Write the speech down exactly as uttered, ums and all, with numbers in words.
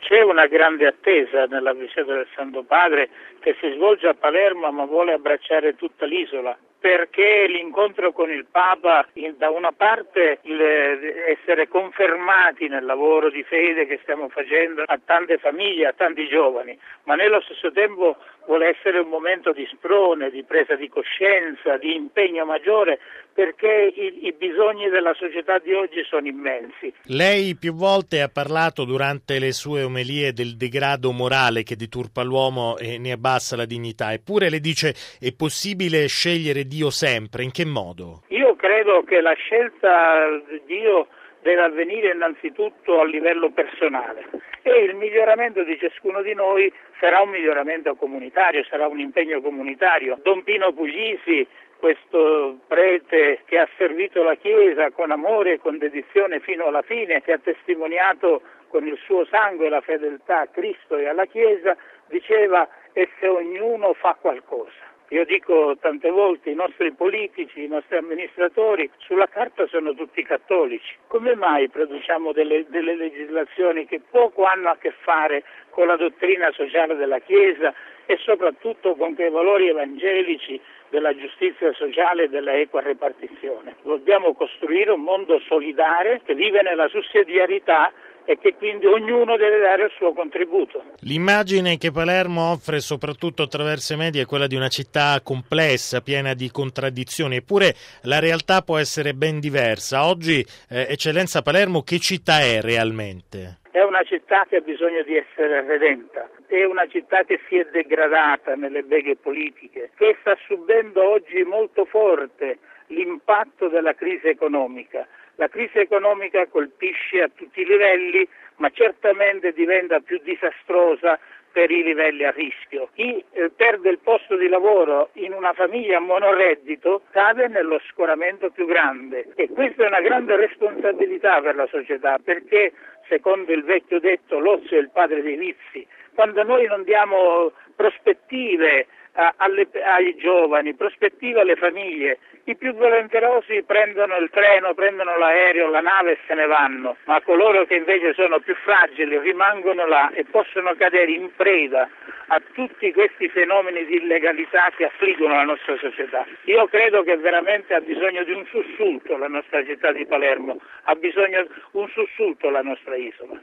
C'è una grande attesa nella visita del Santo Padre che si svolge a Palermo, ma vuole abbracciare tutta l'isola, perché l'incontro con il Papa, da una parte il essere confermati nel lavoro di fede che stiamo facendo a tante famiglie, a tanti giovani, ma nello stesso tempo vuole essere un momento di sprone, di presa di coscienza, di impegno maggiore, perché i, i bisogni della società di oggi sono immensi. Lei più volte ha parlato durante le sue omelie del degrado morale che deturpa l'uomo e ne abbassa la dignità, eppure le dice è possibile scegliere Dio sempre. In che modo? Io credo che la scelta di Dio deve avvenire innanzitutto a livello personale e il miglioramento di ciascuno di noi sarà un miglioramento comunitario, sarà un impegno comunitario. Don Pino Puglisi, questo prete che ha servito la Chiesa con amore e con dedizione fino alla fine, che ha testimoniato con il suo sangue la fedeltà a Cristo e alla Chiesa, diceva: e se ognuno fa qualcosa. Io dico tante volte, i nostri politici, i nostri amministratori sulla carta sono tutti cattolici. Come mai produciamo delle, delle legislazioni che poco hanno a che fare con la dottrina sociale della Chiesa e soprattutto con quei valori evangelici della giustizia sociale e della equa repartizione? Dobbiamo costruire un mondo solidale che vive nella sussidiarietà e che quindi ognuno deve dare il suo contributo. L'immagine che Palermo offre soprattutto attraverso i media è quella di una città complessa, piena di contraddizioni, eppure la realtà può essere ben diversa. Oggi, eh, Eccellenza, Palermo che città è realmente? È una città che ha bisogno di essere redenta, è una città che si è degradata nelle beghe politiche, che sta subendo oggi molto forte l'impatto della crisi economica. La crisi economica colpisce a tutti i livelli, ma certamente diventa più disastrosa per i livelli a rischio. Chi eh, perde il posto di lavoro in una famiglia monoreddito cade nello scoramento più grande e questa è una grande responsabilità per la società, perché secondo il vecchio detto l'ozio è il padre dei vizi. Quando noi non diamo prospettive a, alle, ai giovani, prospettive alle famiglie, i più volenterosi prendono il treno, prendono l'aereo, la nave e se ne vanno, ma coloro che invece sono più fragili rimangono là e possono cadere in preda a tutti questi fenomeni di illegalità che affliggono la nostra società. Io credo che veramente ha bisogno di un sussulto la nostra città di Palermo, ha bisogno di un sussulto la nostra isola.